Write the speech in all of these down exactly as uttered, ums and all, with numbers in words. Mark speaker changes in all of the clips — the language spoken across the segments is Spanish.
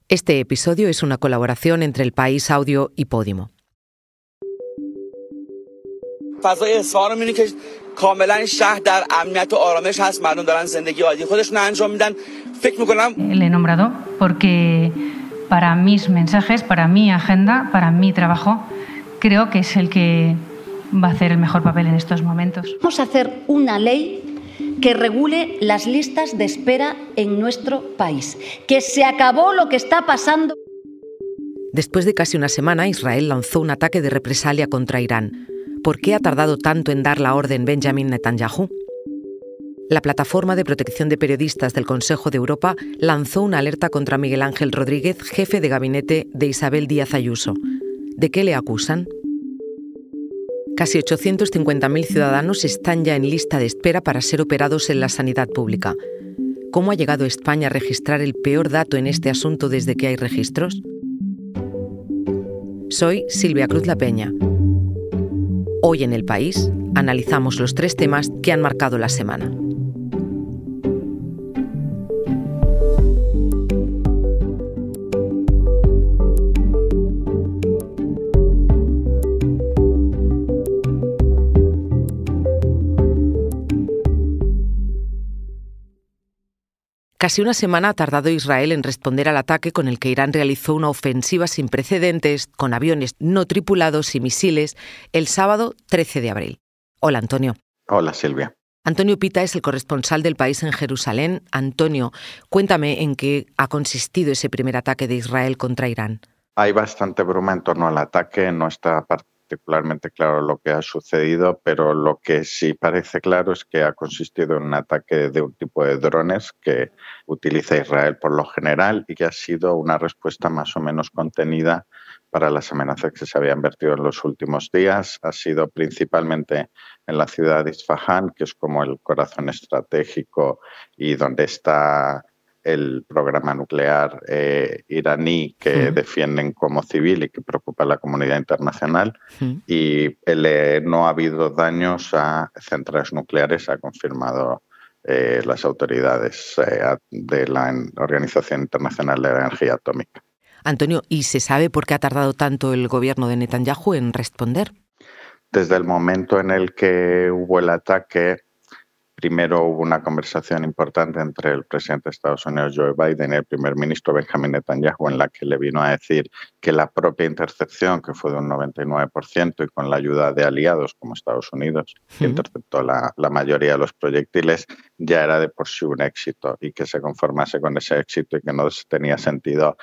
Speaker 1: Este episodio es una colaboración entre El País Audio y Podimo.
Speaker 2: فضای اصفهان رو می‌بینی که کاملا این شهر در امنیت و آرامش هست، مردم دارن زندگی عادی خودشون انجام میدن. فکر می‌کنم
Speaker 3: Le he nombrado porque para mis mensajes, para mi agenda, para mi trabajo, creo que es el que va a hacer el mejor papel en estos momentos.
Speaker 4: Vamos a hacer una ley que regule las listas de espera en nuestro país. Que se acabó lo que está pasando.
Speaker 1: Después de casi una semana, Israel lanzó un ataque de represalia contra Irán. ¿Por qué ha tardado tanto en dar la orden Benjamin Netanyahu? La Plataforma de Protección de Periodistas del Consejo de Europa lanzó una alerta contra Miguel Ángel Rodríguez, jefe de gabinete de Isabel Díaz Ayuso. ¿De qué le acusan? Casi ochocientos cincuenta mil ciudadanos están ya en lista de espera para ser operados en la sanidad pública. ¿Cómo ha llegado España a registrar el peor dato en este asunto desde que hay registros? Soy Silvia Cruz La Peña. Hoy en El País analizamos los tres temas que han marcado la semana. Casi una semana ha tardado Israel en responder al ataque con el que Irán realizó una ofensiva sin precedentes, con aviones no tripulados y misiles, el sábado trece de abril. Hola, Antonio.
Speaker 5: Hola, Silvia.
Speaker 1: Antonio Pita es el corresponsal del País en Jerusalén. Antonio, cuéntame en qué ha consistido ese primer ataque de Israel contra Irán.
Speaker 5: Hay bastante bruma en torno al ataque, no está particularmente claro lo que ha sucedido, pero lo que sí parece claro es que ha consistido en un ataque de un tipo de drones que utiliza Israel por lo general y que ha sido una respuesta más o menos contenida para las amenazas que se habían vertido en los últimos días. Ha sido principalmente en la ciudad de Isfahán, que es como el corazón estratégico y donde está el programa nuclear eh, iraní que sí. defienden como civil y que preocupa a la comunidad internacional. Sí. Y eh, no ha habido daños a centrales nucleares, ha confirmado eh, las autoridades eh, de la Organización Internacional de la Energía Atómica.
Speaker 1: Antonio, ¿y se sabe por qué ha tardado tanto el gobierno de Netanyahu en responder?
Speaker 5: Desde el momento en el que hubo el ataque, primero hubo una conversación importante entre el presidente de Estados Unidos, Joe Biden, y el primer ministro Benjamin Netanyahu, en la que le vino a decir que la propia intercepción, que fue de un noventa y nueve por ciento, y con la ayuda de aliados como Estados Unidos, que uh-huh. interceptó la, la mayoría de los proyectiles, ya era de por sí un éxito, y que se conformase con ese éxito y que no tenía sentido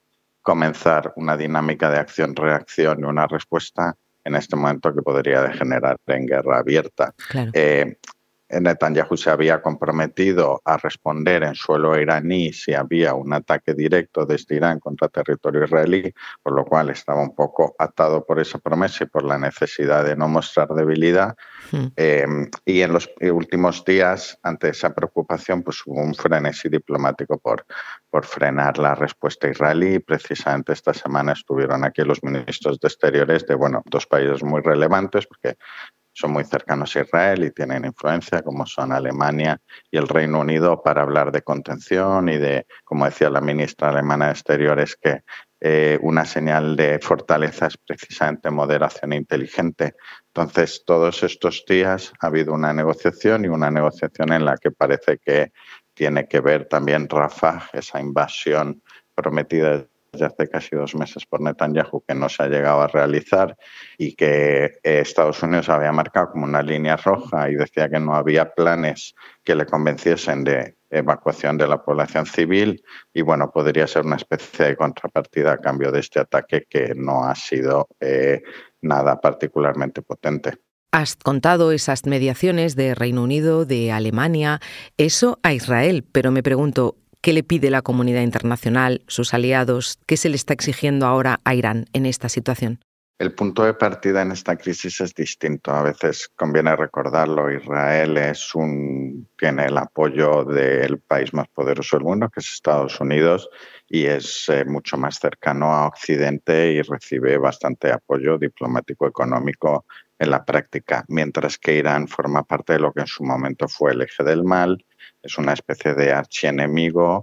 Speaker 5: comenzar una dinámica de acción-reacción y una respuesta en este momento que podría degenerar en guerra abierta.
Speaker 1: Claro.
Speaker 5: Eh, Netanyahu se había comprometido a responder en suelo iraní si había un ataque directo desde Irán contra territorio israelí, por lo cual estaba un poco atado por esa promesa y por la necesidad de no mostrar debilidad. Sí. Eh, y en los últimos días, ante esa preocupación, pues hubo un frenesí diplomático por, por frenar la respuesta israelí. Precisamente esta semana estuvieron aquí los ministros de Exteriores de bueno, dos países muy relevantes, porque son muy cercanos a Israel y tienen influencia, como son Alemania y el Reino Unido, para hablar de contención y de, como decía la ministra alemana de Exteriores, que eh, una señal de fortaleza es precisamente moderación inteligente. Entonces, todos estos días ha habido una negociación y una negociación en la que parece que tiene que ver también Rafah, esa invasión prometida ya hace casi dos meses por Netanyahu, que no se ha llegado a realizar y que eh, Estados Unidos había marcado como una línea roja y decía que no había planes que le convenciesen de evacuación de la población civil y bueno, podría ser una especie de contrapartida a cambio de este ataque que no ha sido eh, nada particularmente potente.
Speaker 1: Has contado esas mediaciones de Reino Unido, de Alemania, eso a Israel, pero me pregunto, ¿qué le pide la comunidad internacional, sus aliados? ¿Qué se le está exigiendo ahora a Irán en esta situación?
Speaker 5: El punto de partida en esta crisis es distinto. A veces conviene recordarlo. Israel es un, tiene el apoyo del país más poderoso del mundo, que es Estados Unidos, y es eh, mucho más cercano a Occidente y recibe bastante apoyo diplomático económico en la práctica, mientras que Irán forma parte de lo que en su momento fue el eje del mal, es una especie de archienemigo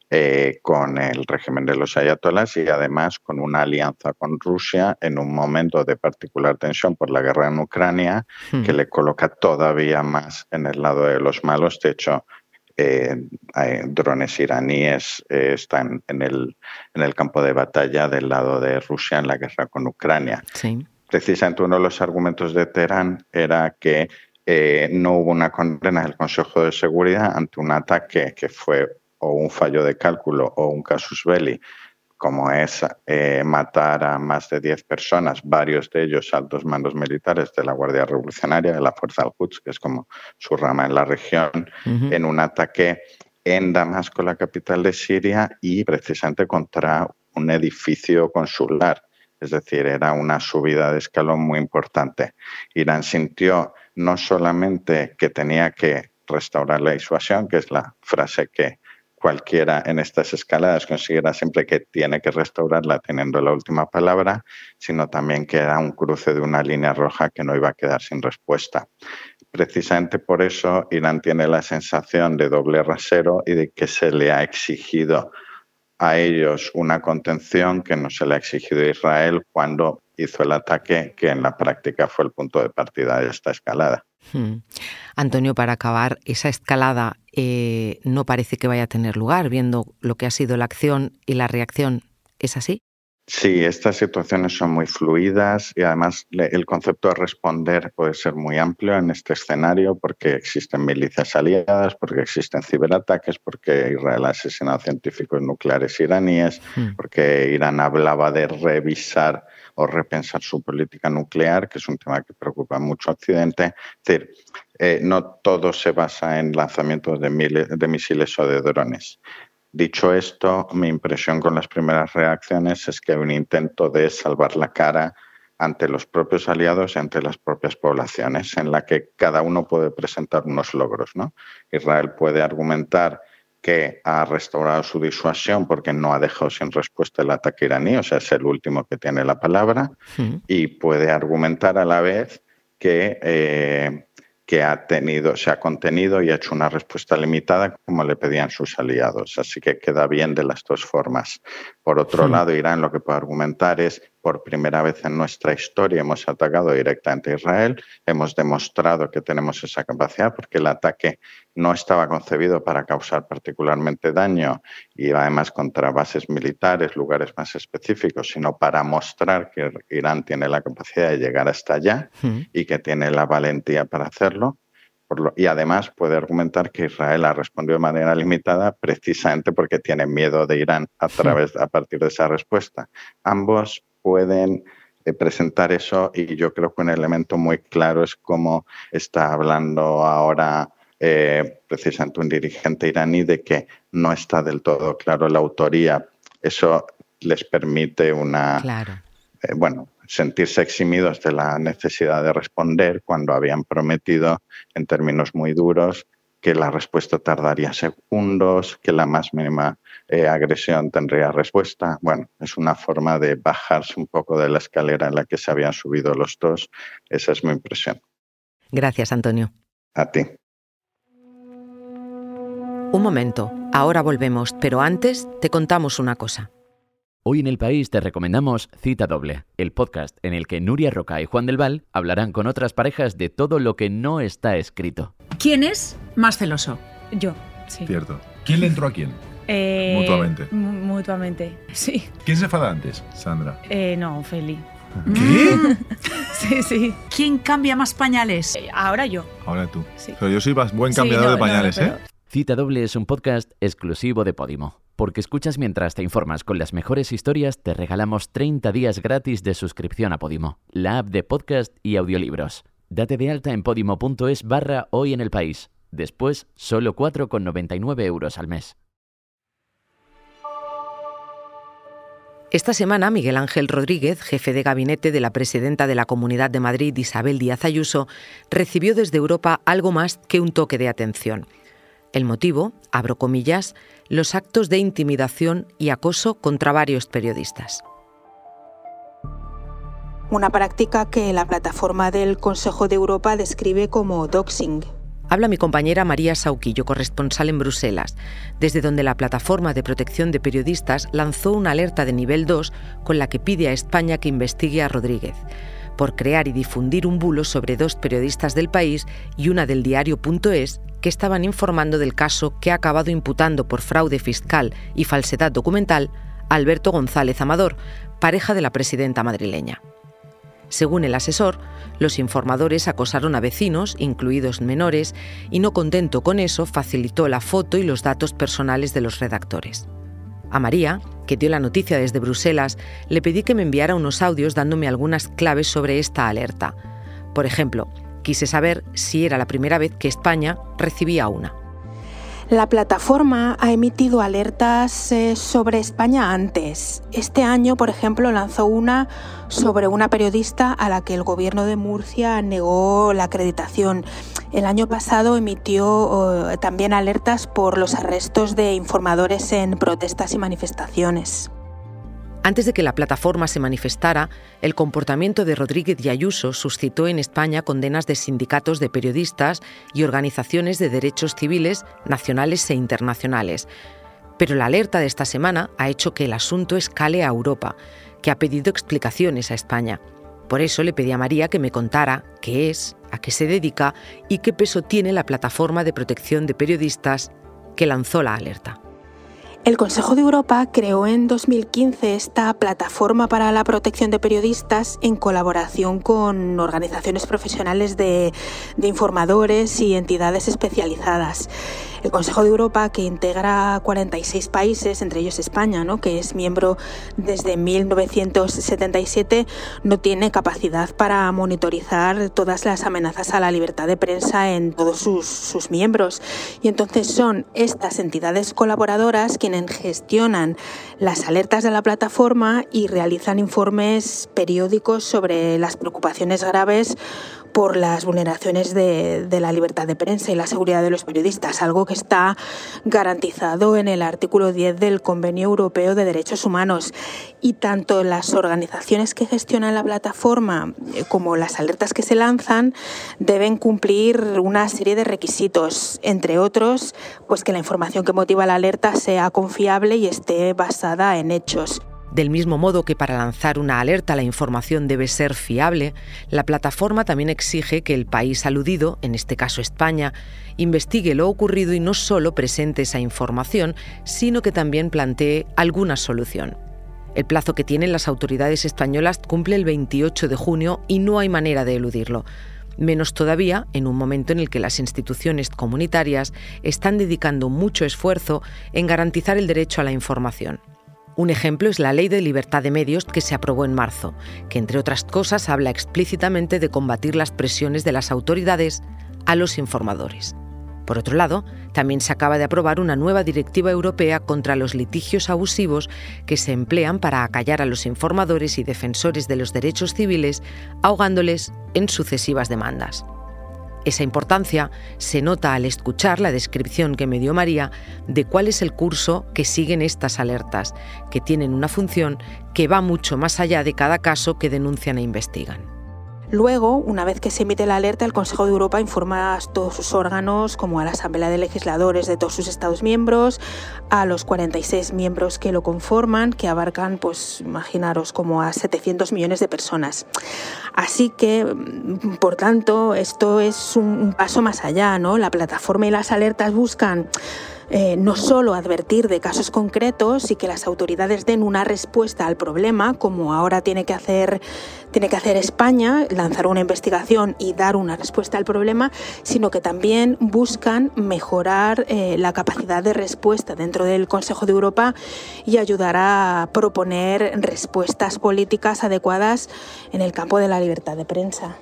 Speaker 5: eh, con el régimen de los ayatolás y además con una alianza con Rusia en un momento de particular tensión por la guerra en Ucrania, hmm. que le coloca todavía más en el lado de los malos. De hecho, eh, hay drones iraníes eh, están en el, en el campo de batalla del lado de Rusia en la guerra con Ucrania.
Speaker 1: Sí.
Speaker 5: Precisamente uno de los argumentos de Teherán era que eh, no hubo una condena del Consejo de Seguridad ante un ataque que fue o un fallo de cálculo o un casus belli, como es eh, matar a más de diez personas, varios de ellos altos mandos militares de la Guardia Revolucionaria, de la Fuerza al-Quds, que es como su rama en la región, uh-huh. en un ataque en Damasco, la capital de Siria, y precisamente contra un edificio consular. Es decir, era una subida de escalón muy importante. Irán sintió no solamente que tenía que restaurar la disuasión, que es la frase que cualquiera en estas escaladas considera siempre que tiene que restaurarla teniendo la última palabra, sino también que era un cruce de una línea roja que no iba a quedar sin respuesta. Precisamente por eso Irán tiene la sensación de doble rasero y de que se le ha exigido a ellos una contención que no se le ha exigido a Israel cuando hizo el ataque, que en la práctica fue el punto de partida de esta escalada.
Speaker 1: Hmm. Antonio, para acabar, esa escalada eh, no parece que vaya a tener lugar, viendo lo que ha sido la acción y la reacción. ¿Es así?
Speaker 5: Sí, estas situaciones son muy fluidas y además el concepto de responder puede ser muy amplio en este escenario porque existen milicias aliadas, porque existen ciberataques, porque Israel ha asesinado científicos nucleares iraníes, mm. porque Irán hablaba de revisar o repensar su política nuclear, que es un tema que preocupa mucho a Occidente. Es decir, eh, no todo se basa en lanzamientos de, mil, de misiles o de drones. Dicho esto, mi impresión con las primeras reacciones es que hay un intento de salvar la cara ante los propios aliados y ante las propias poblaciones, en la que cada uno puede presentar unos logros, ¿no? Israel puede argumentar que ha restaurado su disuasión porque no ha dejado sin respuesta el ataque iraní, o sea, es el último que tiene la palabra, sí. Y puede argumentar a la vez que... Eh, que ha tenido, se ha contenido y ha hecho una respuesta limitada como le pedían sus aliados. Así que queda bien de las dos formas. Por otro sí. lado, Irán lo que puede argumentar es, por primera vez en nuestra historia hemos atacado directamente a Israel, hemos demostrado que tenemos esa capacidad porque el ataque no estaba concebido para causar particularmente daño y además contra bases militares, lugares más específicos, sino para mostrar que Irán tiene la capacidad de llegar hasta allá sí. y que tiene la valentía para hacerlo. Por lo, y además puede argumentar que Israel ha respondido de manera limitada precisamente porque tiene miedo de Irán a, través, a partir de esa respuesta. Ambos pueden eh, presentar eso y yo creo que un elemento muy claro es cómo está hablando ahora eh, precisamente un dirigente iraní de que no está del todo claro la autoría. Eso les permite una...
Speaker 1: Claro.
Speaker 5: Eh, bueno, sentirse eximidos de la necesidad de responder cuando habían prometido en términos muy duros que la respuesta tardaría segundos, que la más mínima eh, agresión tendría respuesta. Bueno, es una forma de bajarse un poco de la escalera en la que se habían subido los dos. Esa es mi impresión.
Speaker 1: Gracias, Antonio.
Speaker 5: A ti.
Speaker 1: Un momento, ahora volvemos, pero antes te contamos una cosa.
Speaker 6: Hoy en El País te recomendamos Cita Doble, el podcast en el que Nuria Roca y Juan del Val hablarán con otras parejas de todo lo que no está escrito.
Speaker 7: ¿Quién es más celoso?
Speaker 8: Yo, sí.
Speaker 9: Cierto. ¿Quién le entró a quién?
Speaker 8: Eh,
Speaker 9: mutuamente.
Speaker 8: mu- mutuamente, sí.
Speaker 9: ¿Quién se enfada antes, Sandra?
Speaker 8: Eh, no, Feli.
Speaker 9: ¿Qué?
Speaker 8: Sí, sí.
Speaker 7: ¿Quién cambia más pañales?
Speaker 8: Eh, ahora yo.
Speaker 9: Ahora tú.
Speaker 8: Sí.
Speaker 9: Pero yo soy bas- buen
Speaker 8: Sí,
Speaker 9: cambiador
Speaker 8: no,
Speaker 9: de pañales,
Speaker 8: no, no,
Speaker 9: ¿eh?
Speaker 6: Cita Doble es un podcast exclusivo de Podimo. Porque escuchas mientras te informas con las mejores historias, te regalamos treinta días gratis de suscripción a Podimo, la app de podcast y audiolibros. Date de alta en podimo.es barra hoy en el país. Después, solo cuatro con noventa y nueve euros al mes.
Speaker 1: Esta semana, Miguel Ángel Rodríguez, jefe de gabinete de la presidenta de la Comunidad de Madrid, Isabel Díaz Ayuso, recibió desde Europa algo más que un toque de atención. El motivo, abro comillas, los actos de intimidación y acoso contra varios periodistas.
Speaker 10: Una práctica que la plataforma del Consejo de Europa describe como doxing.
Speaker 1: Habla mi compañera María Sauquillo, corresponsal en Bruselas, desde donde la Plataforma de Protección de Periodistas lanzó una alerta de nivel dos con la que pide a España que investigue a Rodríguez por crear y difundir un bulo sobre dos periodistas del País y una del diario punto es que estaban informando del caso que ha acabado imputando por fraude fiscal y falsedad documental a Alberto González Amador, pareja de la presidenta madrileña. Según el asesor, los informadores acosaron a vecinos, incluidos menores, y no contento con eso, facilitó la foto y los datos personales de los redactores. A María, que dio la noticia desde Bruselas, le pedí que me enviara unos audios dándome algunas claves sobre esta alerta. Por ejemplo, quise saber si era la primera vez que España recibía una.
Speaker 10: La plataforma ha emitido alertas eh, sobre España antes. Este año, por ejemplo, lanzó una sobre una periodista a la que el gobierno de Murcia negó la acreditación. El año pasado emitió eh, también alertas por los arrestos de informadores en protestas y manifestaciones.
Speaker 1: Antes de que la plataforma se manifestara, el comportamiento de Rodríguez y Ayuso suscitó en España condenas de sindicatos de periodistas y organizaciones de derechos civiles nacionales e internacionales. Pero la alerta de esta semana ha hecho que el asunto escale a Europa, que ha pedido explicaciones a España. Por eso le pedí a María que me contara qué es, a qué se dedica y qué peso tiene la Plataforma de Protección de Periodistas que lanzó la alerta.
Speaker 10: El Consejo de Europa creó en dos mil quince esta plataforma para la protección de periodistas en colaboración con organizaciones profesionales de, de informadores y entidades especializadas. El Consejo de Europa, que integra cuarenta y seis países, entre ellos España, ¿no?, que es miembro desde mil novecientos setenta y siete, no tiene capacidad para monitorizar todas las amenazas a la libertad de prensa en todos sus, sus miembros. Y entonces son estas entidades colaboradoras quienes gestionan las alertas de la plataforma y realizan informes periódicos sobre las preocupaciones graves por las vulneraciones de, de la libertad de prensa y la seguridad de los periodistas, algo que está garantizado en el artículo diez del Convenio Europeo de Derechos Humanos. Y tanto las organizaciones que gestionan la plataforma como las alertas que se lanzan deben cumplir una serie de requisitos, entre otros, pues que la información que motiva la alerta sea confiable y esté basada en hechos.
Speaker 1: Del mismo modo que para lanzar una alerta la información debe ser fiable, la plataforma también exige que el país aludido, en este caso España, investigue lo ocurrido y no solo presente esa información, sino que también plantee alguna solución. El plazo que tienen las autoridades españolas cumple el veintiocho de junio y no hay manera de eludirlo. Menos todavía en un momento en el que las instituciones comunitarias están dedicando mucho esfuerzo en garantizar el derecho a la información. Un ejemplo es la Ley de Libertad de Medios que se aprobó en marzo, que entre otras cosas habla explícitamente de combatir las presiones de las autoridades a los informadores. Por otro lado, también se acaba de aprobar una nueva directiva europea contra los litigios abusivos que se emplean para acallar a los informadores y defensores de los derechos civiles, ahogándoles en sucesivas demandas. Esa importancia se nota al escuchar la descripción que me dio María de cuál es el curso que siguen estas alertas, que tienen una función que va mucho más allá de cada caso que denuncian e investigan.
Speaker 10: Luego, una vez que se emite la alerta, el Consejo de Europa informa a todos sus órganos, como a la Asamblea de Legisladores de todos sus Estados miembros, a los cuarenta y seis miembros que lo conforman, que abarcan, pues imaginaros, como a setecientos millones de personas. Así que, por tanto, esto es un paso más allá, ¿no? La plataforma y las alertas buscan Eh, no solo advertir de casos concretos y que las autoridades den una respuesta al problema, como ahora tiene que hacer, tiene que hacer España, lanzar una investigación y dar una respuesta al problema, sino que también buscan mejorar eh, la capacidad de respuesta dentro del Consejo de Europa y ayudar a proponer respuestas políticas adecuadas en el campo de la libertad de prensa.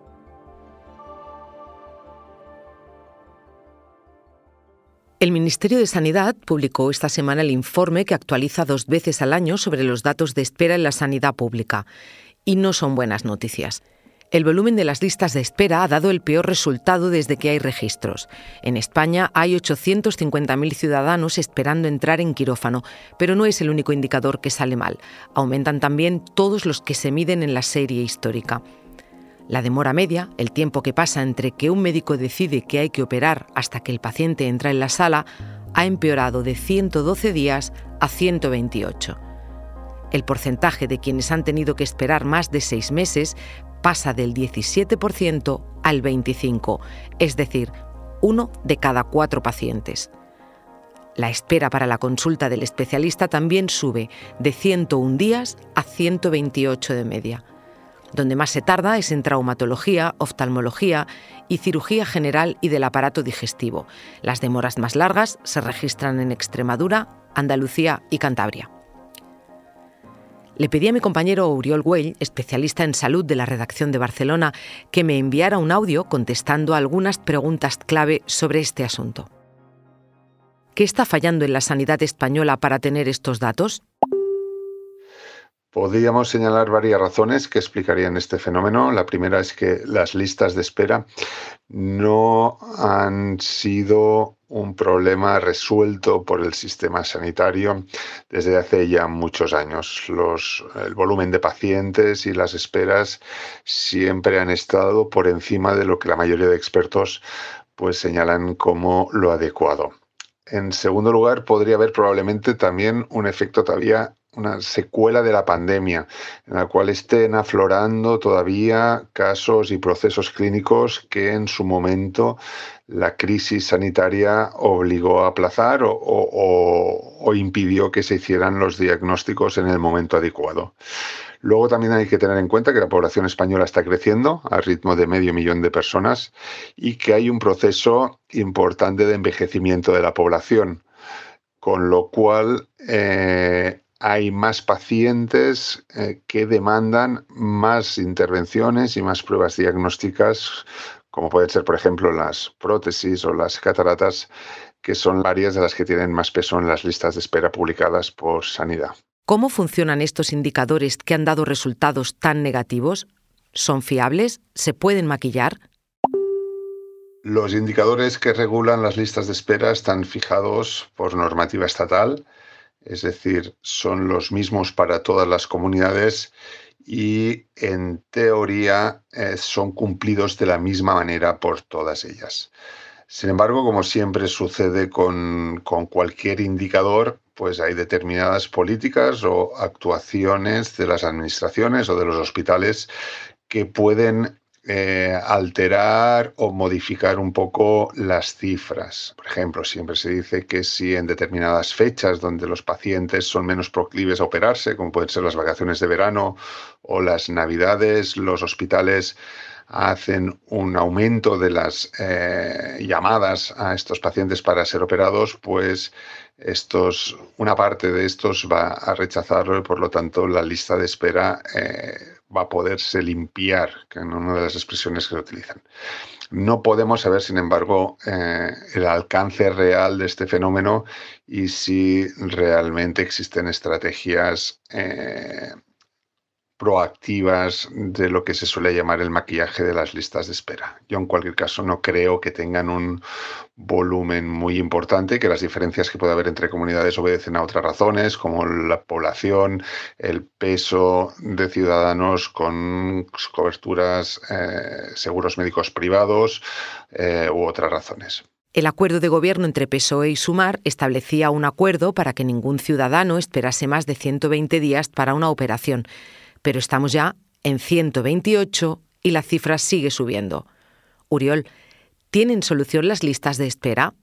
Speaker 1: El Ministerio de Sanidad publicó esta semana el informe que actualiza dos veces al año sobre los datos de espera en la sanidad pública. Y no son buenas noticias. El volumen de las listas de espera ha dado el peor resultado desde que hay registros. En España hay ochocientos cincuenta mil ciudadanos esperando entrar en quirófano, pero no es el único indicador que sale mal. Aumentan también todos los que se miden en la serie histórica. La demora media, el tiempo que pasa entre que un médico decide que hay que operar hasta que el paciente entra en la sala, ha empeorado de ciento doce días a ciento veintiocho. El porcentaje de quienes han tenido que esperar más de seis meses pasa del diecisiete por ciento al veinticinco por ciento, es decir, uno de cada cuatro pacientes. La espera para la consulta del especialista también sube de ciento uno días a ciento veintiocho de media. Donde más se tarda es en traumatología, oftalmología y cirugía general y del aparato digestivo. Las demoras más largas se registran en Extremadura, Andalucía y Cantabria. Le pedí a mi compañero Oriol Güell, especialista en salud de la redacción de Barcelona, que me enviara un audio contestando a algunas preguntas clave sobre este asunto. ¿Qué está fallando en la sanidad española para tener estos datos?
Speaker 11: Podríamos señalar varias razones que explicarían este fenómeno. La primera es que las listas de espera no han sido un problema resuelto por el sistema sanitario desde hace ya muchos años. Los, el volumen de pacientes y las esperas siempre han estado por encima de lo que la mayoría de expertos pues, señalan como lo adecuado. En segundo lugar, podría haber probablemente también un efecto todavía una secuela de la pandemia, en la cual estén aflorando todavía casos y procesos clínicos que en su momento la crisis sanitaria obligó a aplazar o, o, o impidió que se hicieran los diagnósticos en el momento adecuado. Luego también hay que tener en cuenta que la población española está creciendo a ritmo de medio millón de personas y que hay un proceso importante de envejecimiento de la población, con lo cual eh, hay más pacientes eh, que demandan más intervenciones y más pruebas diagnósticas, como pueden ser, por ejemplo, las prótesis o las cataratas, que son varias de las que tienen más peso en las listas de espera publicadas por Sanidad.
Speaker 1: ¿Cómo funcionan estos indicadores que han dado resultados tan negativos? ¿Son fiables? ¿Se pueden maquillar?
Speaker 11: Los indicadores que regulan las listas de espera están fijados por normativa estatal, es decir, son los mismos para todas las comunidades y en teoría eh, son cumplidos de la misma manera por todas ellas. Sin embargo, como siempre sucede con, con cualquier indicador, pues hay determinadas políticas o actuaciones de las administraciones o de los hospitales que pueden eh, alterar o modificar un poco las cifras. Por ejemplo, siempre se dice que si en determinadas fechas donde los pacientes son menos proclives a operarse, como pueden ser las vacaciones de verano o las navidades, los hospitales hacen un aumento de las eh, llamadas a estos pacientes para ser operados, pues estos, una parte de estos va a rechazarlo y por lo tanto la lista de espera eh, va a poderse limpiar, que es una de las expresiones que se utilizan. No podemos saber, sin embargo, eh, el alcance real de este fenómeno y si realmente existen estrategias eh, proactivas de lo que se suele llamar el maquillaje de las listas de espera. Yo en cualquier caso no creo que tengan un volumen muy importante, que las diferencias que puede haber entre comunidades obedecen a otras razones, como la población, el peso de ciudadanos con coberturas, eh, seguros médicos privados eh, u otras razones.
Speaker 1: El acuerdo de gobierno entre P S O E y Sumar establecía un acuerdo para que ningún ciudadano esperase más de ciento veinte días para una operación. Pero estamos ya en ciento veintiocho y la cifra sigue subiendo. Oriol, ¿tienen solución las listas de espera?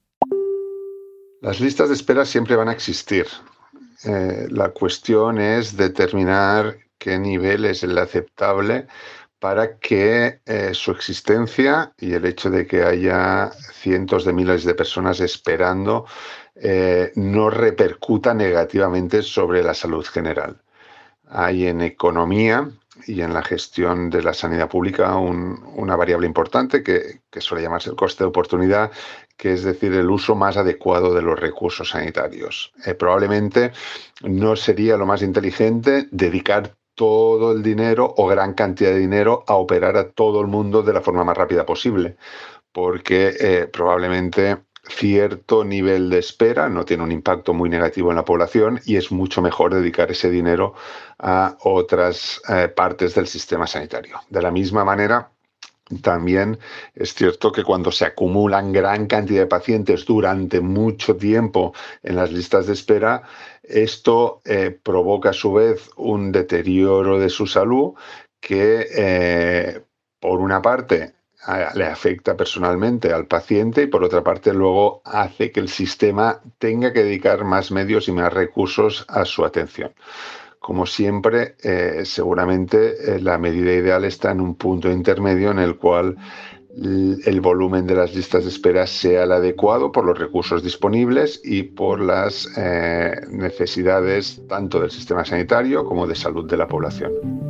Speaker 11: Las listas de espera siempre van a existir. Eh, la cuestión es determinar qué nivel es el aceptable para que eh, su existencia y el hecho de que haya cientos de miles de personas esperando eh, no repercuta negativamente sobre la salud general. Hay en economía y en la gestión de la sanidad pública un, una variable importante que, que suele llamarse el coste de oportunidad, que es decir, el uso más adecuado de los recursos sanitarios. Eh, probablemente no sería lo más inteligente dedicar todo el dinero o gran cantidad de dinero a operar a todo el mundo de la forma más rápida posible, porque eh, probablemente cierto nivel de espera, no tiene un impacto muy negativo en la población y es mucho mejor dedicar ese dinero a otras eh, partes del sistema sanitario. De la misma manera, también es cierto que cuando se acumulan gran cantidad de pacientes durante mucho tiempo en las listas de espera, esto eh, provoca a su vez un deterioro de su salud que, eh, por una parte, le afecta personalmente al paciente y por otra parte luego hace que el sistema tenga que dedicar más medios y más recursos a su atención. Como siempre, eh, seguramente eh, la medida ideal está en un punto intermedio en el cual el volumen de las listas de espera sea el adecuado por los recursos disponibles y por las eh, necesidades tanto del sistema sanitario como de salud de la población.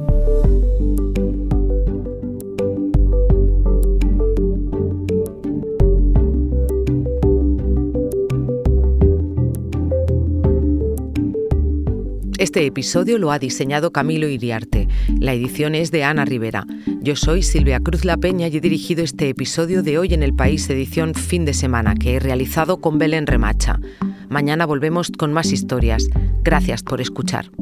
Speaker 1: Este episodio lo ha diseñado Camilo Iriarte. La edición es de Ana Rivera. Yo soy Silvia Cruz La Peña y he dirigido este episodio de Hoy en el País, edición fin de semana, que he realizado con Belén Remacha. Mañana volvemos con más historias. Gracias por escuchar.